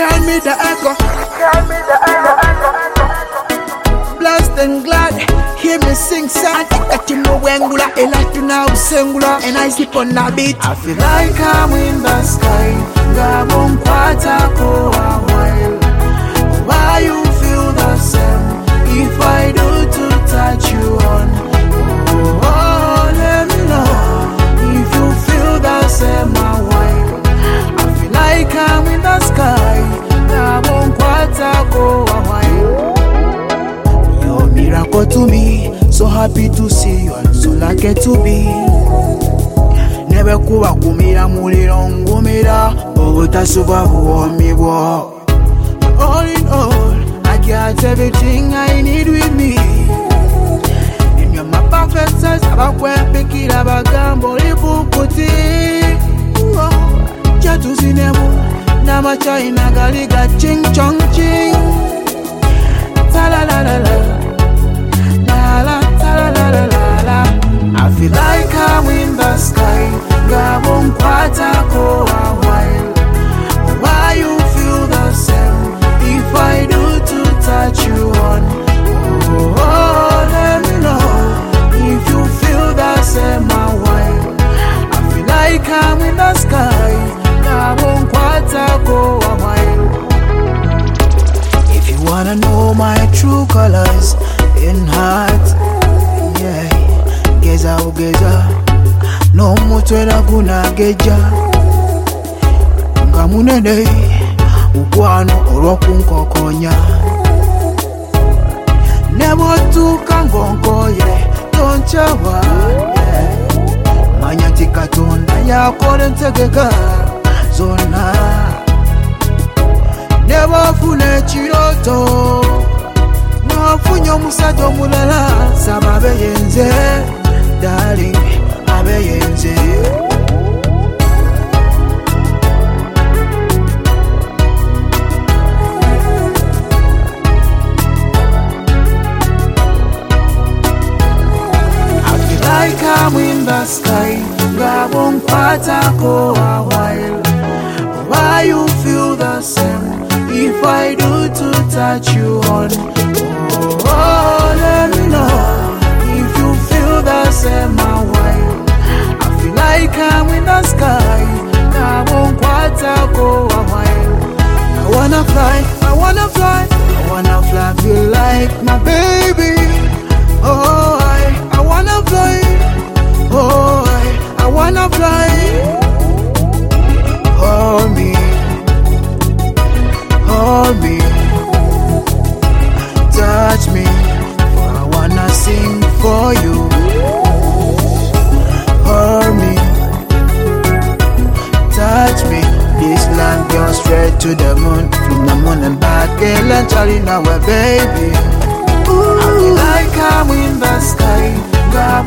Girl, me the echo. Blessed and glad, hear me sing sad. Atimo wengula, elatu na usengula, and I sleep on that beat. I feel like I'm in the sky. Gabon kwata ko a while. Why you feel the same? If I do to touch you on, oh, let me know. If you feel the same a while. I feel like I'm in the sky. Gabon kwata ko a while. You're a miracle to me. So happy to see you and so lucky to be. Never kuba kumira muliro ngumira obutasuba buwomiwo. All in all, I got everything I need with me. And you're my perfect size. Abakwepikira bagambo lipuputi. Chatu zinemu nama China galiga ching chong ching. Ta-la-la-la-la. I feel like I'm in the sky. Gabon kwata ko a while. Why you feel the same? If I do to touch you on, oh, let me know. If you feel the same a while. I feel like I'm in the sky. Gabon kwata ko a while. If you wanna know my true colors in heart, yeah, geza ugeza no mutwera guna geja nga munene ukwano olwokunkokonya nebotuka ngonkoye tonchawa, yeah. Manya nti Katonda yakola entegeka zonna nebafuna ekiroto nafunye omusajja omulala saba abeyenze darling abeyenze. I feel like I'm in the sky. Gabon kwata ko a while. Why you feel the same? If I do to touch you on, oh, let me know. If you feel the same a while. I feel like I'm in the sky. Gabon kwata ko a while. I wanna fly, I wanna fly, I wanna fly, feel like my baby. Oh, I wanna fly. Oh, I wanna fly. Hold me, hold me, touch me, for I wanna sing for you. Hold me, touch me, this land goes straight to the moon, from the moon and back, eventually now, baby. I feel like I'm in the sky.